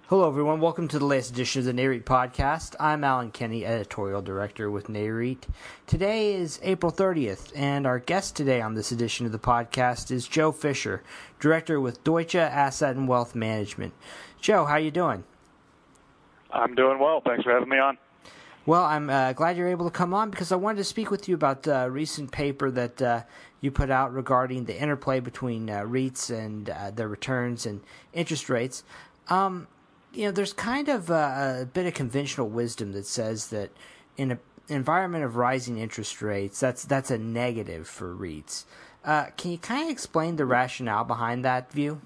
Hello, everyone. Welcome to the latest edition of the NAREIT podcast. I'm Alan Kenny, Editorial Director with NAREIT. Today is April 30th, and our guest today on this edition of the podcast is Joe Fisher, Director with Deutsche Asset and Wealth Management. Joe, how you doing? I'm doing well. Thanks for having me on. Well, I'm glad you're able to come on because I wanted to speak with you about the recent paper that you put out regarding the interplay between REITs and their returns and interest rates. There's kind of a bit of conventional wisdom that says that in an environment of rising interest rates, that's a negative for REITs. Can you kind of explain the rationale behind that view?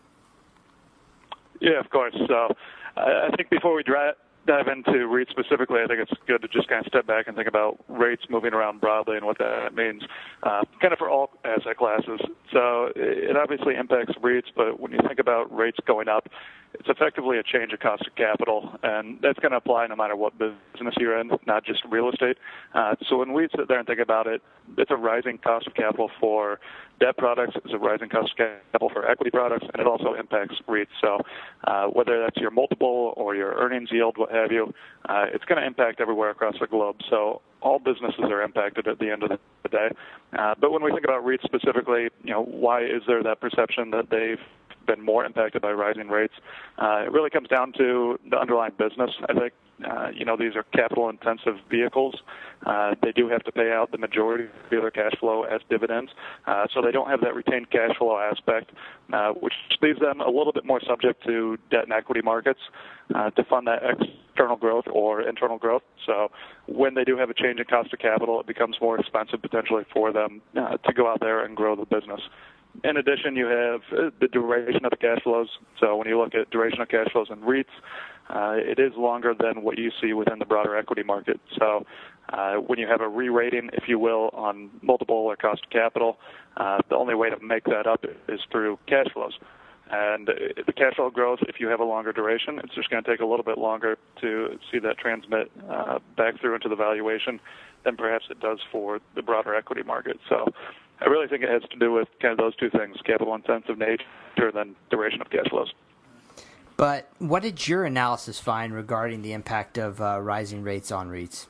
Yeah, of course. So I think before we dive into REITs specifically, I think it's good to just kind of step back and think about rates moving around broadly and what that means kind of for all asset classes. So it obviously impacts REITs, but when you think about rates going up, it's effectively a change of cost of capital, and that's going to apply no matter what business you're in, not just real estate. So when we sit there and think about it, it's a rising cost of capital for debt products, it's a rising cost of capital for equity products, and it also impacts REITs. So whether that's your multiple or your earnings yield, what have you, it's going to impact everywhere across the globe. So all businesses are impacted at the end of the day. But when we think about REITs specifically, why is there that perception that they've been more impacted by rising rates? It really comes down to the underlying business. I think, these are capital-intensive vehicles. They do have to pay out the majority of their cash flow as dividends, so they don't have that retained cash flow aspect, which leaves them a little bit more subject to debt and equity markets to fund that external growth or internal growth. So when they do have a change in cost of capital, it becomes more expensive potentially for them to go out there and grow the business. In addition, you have the duration of the cash flows. So when you look at duration of cash flows in REITs, it is longer than what you see within the broader equity market. So when you have a re-rating, if you will, on multiple or cost of capital, the only way to make that up is through cash flows. And the cash flow growth, if you have a longer duration, it's just going to take a little bit longer to see that transmit back through into the valuation than perhaps it does for the broader equity market. So I really think it has to do with kind of those two things, capital-intensive nature and then duration of cash flows. But what did your analysis find regarding the impact of rising rates on REITs?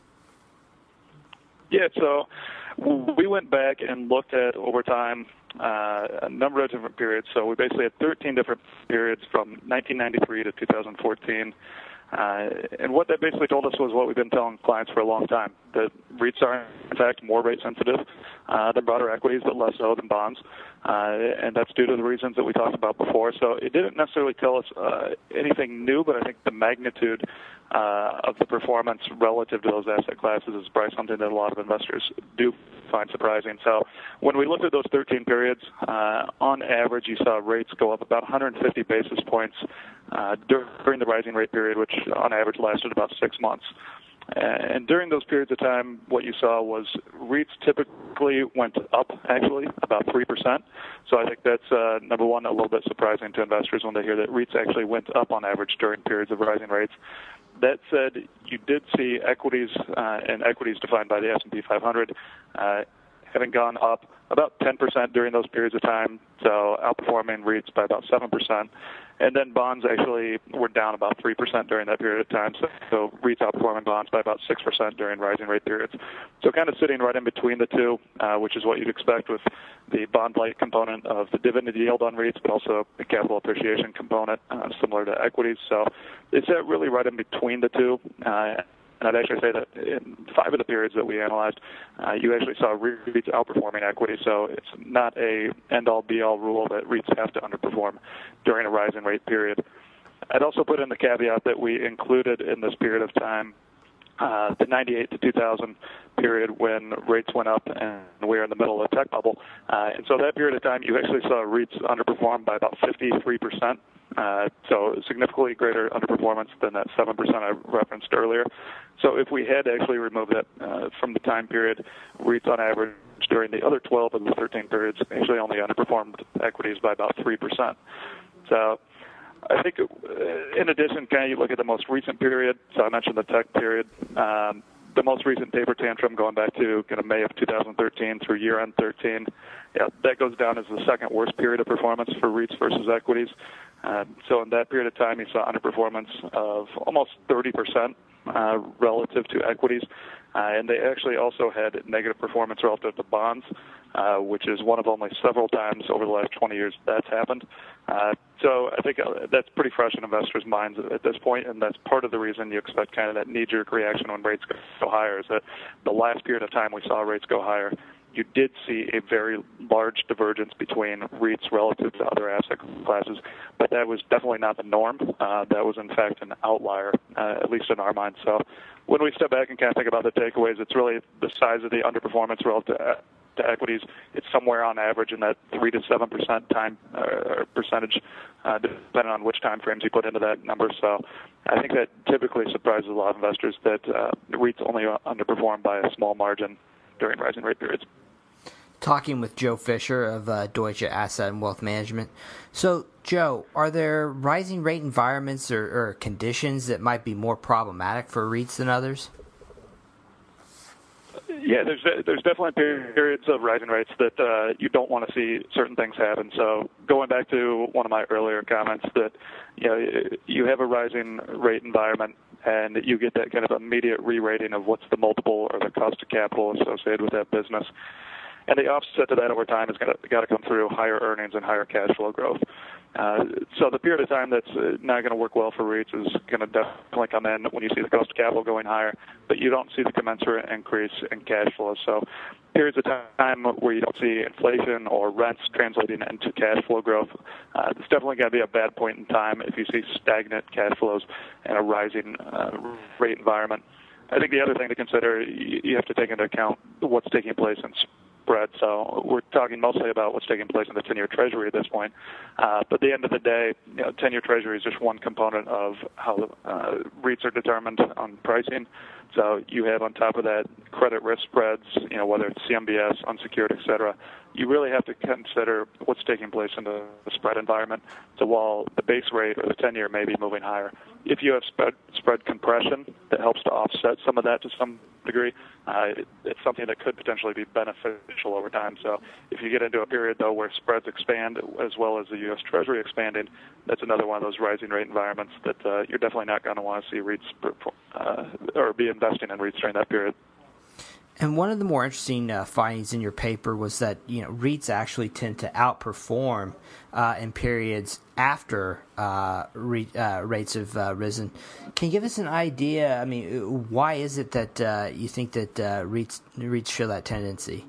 Yeah, so we went back and looked at, over time, a number of different periods. So we basically had 13 different periods from 1993 to 2014. And what that basically told us was what we've been telling clients for a long time, that REITs are, in fact, more rate sensitive than broader equities, but less so than bonds. And that's due to the reasons that we talked about before. So it didn't necessarily tell us anything new, but I think the magnitude of the performance relative to those asset classes is probably something that a lot of investors do find surprising. So when we looked at those 13 periods, on average, you saw rates go up about 150 basis points during the rising rate period, which on average lasted about 6 months. And during those periods of time, what you saw was REITs typically went up, actually, about 3%. So I think that's, number one, a little bit surprising to investors when they hear that REITs actually went up on average during periods of rising rates. That said, you did see equities, and equities defined by the S&P 500, having gone up about 10% during those periods of time, so outperforming REITs by about 7%. And then bonds actually were down about 3% during that period of time, so REITs outperforming bonds by about 6% during rising rate periods. So kind of sitting right in between the two, which is what you'd expect with the bond-like component of the dividend yield on REITs, but also the capital appreciation component, similar to equities. So it's really right in between the two. And I'd actually say that in 5 of the periods that we analyzed, you actually saw REITs outperforming equity. So it's not a end-all, be-all rule that REITs have to underperform during a rising rate period. I'd also put in the caveat that we included in this period of time the 98 to 2000 period when rates went up and we were in the middle of the tech bubble. And so that period of time, you actually saw REITs underperform by about 53%. So significantly greater underperformance than that 7% I referenced earlier. So if we had actually removed that from the time period, REITs on average during the other 12 of the 13 periods actually only underperformed equities by about 3%. So I think in addition, kind of you look at the most recent period, so I mentioned the tech period, the most recent taper tantrum going back to kind of May of 2013 through year-end 13, that goes down as the second worst period of performance for REITs versus equities. So in that period of time, you saw underperformance of almost 30% relative to equities. And they actually also had negative performance relative to bonds, which is one of only several times over the last 20 years that's happened. So I think that's pretty fresh in investors' minds at this point, and that's part of the reason you expect kind of that knee-jerk reaction when rates go higher, is that the last period of time we saw rates go higher, you did see a very large divergence between REITs relative to other asset classes, but that was definitely not the norm. That was, in fact, an outlier, at least in our minds. So when we step back and kind of think about the takeaways, it's really the size of the underperformance relative to equities. It's somewhere on average in that 3 to 7% time percentage, depending on which time frames you put into that number. So I think that typically surprises a lot of investors that REITs only underperform by a small margin during rising rate periods. Talking with Joe Fisher of Deutsche Asset and Wealth Management. So, Joe, are there rising rate environments or conditions that might be more problematic for REITs than others? Yeah, there's definitely periods of rising rates that you don't want to see certain things happen. So going back to one of my earlier comments that you have a rising rate environment and you get that kind of immediate re-rating of what's the multiple or the cost of capital associated with that business. And the offset to that over time is got to come through higher earnings and higher cash flow growth. So the period of time that's not going to work well for REITs is going to definitely come in when you see the cost of capital going higher, but you don't see the commensurate increase in cash flow. So periods of time where you don't see inflation or rents translating into cash flow growth, it's definitely going to be a bad point in time if you see stagnant cash flows and a rising rate environment. I think the other thing to consider, you have to take into account what's taking place in spread. So we're talking mostly about what's taking place in the 10-year Treasury at this point. But at the end of the day, 10-year Treasury is just one component of how REITs are determined on pricing. So you have on top of that credit risk spreads, whether it's CMBS, unsecured, et cetera. You really have to consider what's taking place in the spread environment. So while the base rate or the 10-year may be moving higher, if you have spread compression that helps to offset some of that to some degree, it's something that could potentially be beneficial over time. So if you get into a period, though, where spreads expand as well as the U.S. Treasury expanding, that's another one of those rising rate environments that you're definitely not going to want to see REITs or be investing in REITs during that period. And one of the more interesting findings in your paper was that REITs actually tend to outperform in periods after rates have risen. Can you give us an idea? I mean, why is it that you think that REITs show that tendency?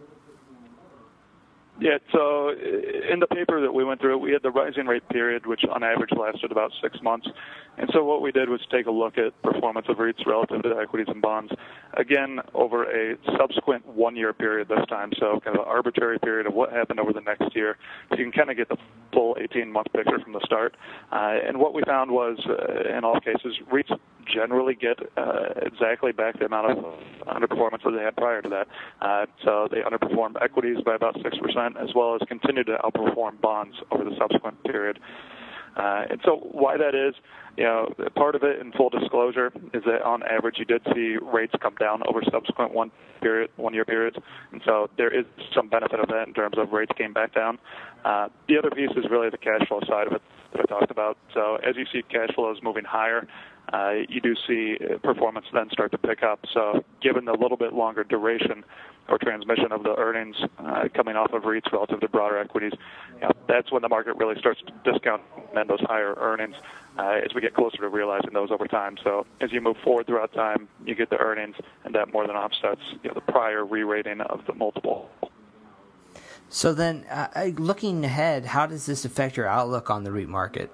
Yeah, so in the paper that we went through, we had the rising rate period, which on average lasted about 6 months. And so what we did was take a look at performance of REITs relative to equities and bonds, again, over a subsequent 1-year period this time, so kind of an arbitrary period of what happened over the next year. So you can kind of get the full 18-month picture from the start. And what we found was, in all cases, REITs generally get exactly back the amount of underperformance that they had prior to that. So they underperformed equities by about 6%, as well as continue to outperform bonds over the subsequent period. And so why that is, part of it, in full disclosure, is that on average you did see rates come down over subsequent 1-year periods. And so there is some benefit of that in terms of rates came back down. The other piece is really the cash flow side of it that I talked about. So as you see cash flows moving higher, you do see performance then start to pick up. So given the little bit longer duration or transmission of the earnings coming off of REITs relative to broader equities, that's when the market really starts to discount then those higher earnings as we get closer to realizing those over time. So as you move forward throughout time, you get the earnings, and that more than offsets the prior re-rating of the multiple. So then, looking ahead, how does this affect your outlook on the REIT market?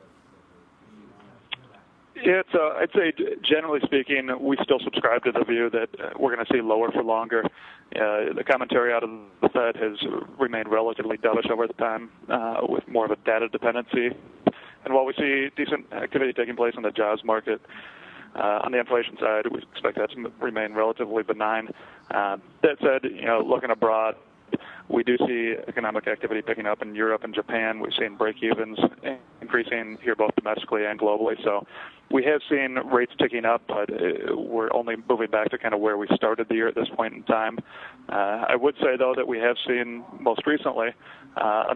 Yeah, so I'd say, generally speaking, we still subscribe to the view that we're going to see lower for longer. The commentary out of the Fed has remained relatively dovish over the time, with more of a data dependency. And while we see decent activity taking place in the jobs market, on the inflation side, we expect that to remain relatively benign. That said, looking abroad, we do see economic activity picking up in Europe and Japan. We've seen break-evens increasing here both domestically and globally. So we have seen rates ticking up, but we're only moving back to kind of where we started the year at this point in time. I would say, though, that we have seen most recently another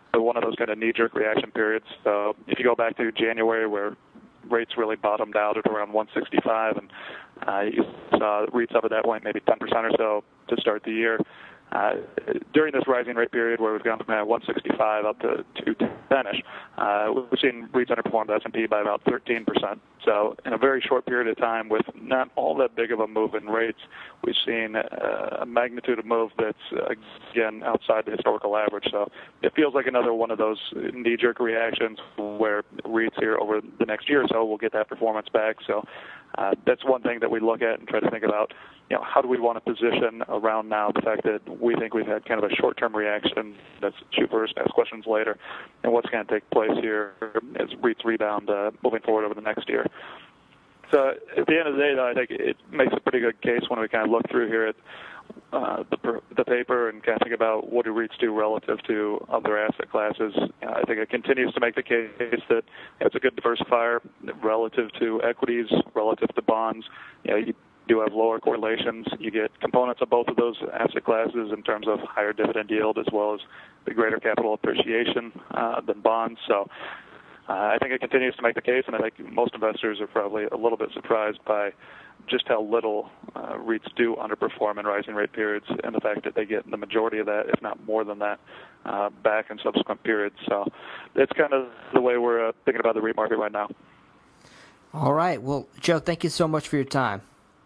one of those kind of knee-jerk reaction periods. So if you go back to January, where rates really bottomed out at around 165, and you saw REITs up at that point maybe 10% or so to start the year. During this rising rate period where we've gone from 165 up to 210-ish, we've seen REITs underperform the S&P by about 13%. So in a very short period of time with not all that big of a move in rates, we've seen a magnitude of move that's, again, outside the historical average. So it feels like another one of those knee-jerk reactions where REITs here over the next year or so will get that performance back. So that's one thing that we look at and try to think about. How do we want to position around now the fact that we think we've had kind of a short-term reaction that's shoot first, ask questions later, and what's going to take place here as REITs rebound moving forward over the next year. So at the end of the day, though, I think it makes a pretty good case when we kind of look through here at the paper and kind of think about what do REITs do relative to other asset classes. I think it continues to make the case that it's a good diversifier relative to equities, relative to bonds. You do have lower correlations. You get components of both of those asset classes in terms of higher dividend yield as well as the greater capital appreciation than bonds. So I think it continues to make the case, and I think most investors are probably a little bit surprised by just how little REITs do underperform in rising rate periods and the fact that they get the majority of that, if not more than that, back in subsequent periods. So it's kind of the way we're thinking about the REIT market right now. All right. Well, Joe, thank you so much for your time.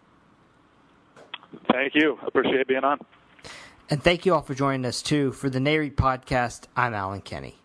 Thank you. Appreciate being on. And thank you all for joining us, too. For the NAREIT podcast, I'm Alan Kenny.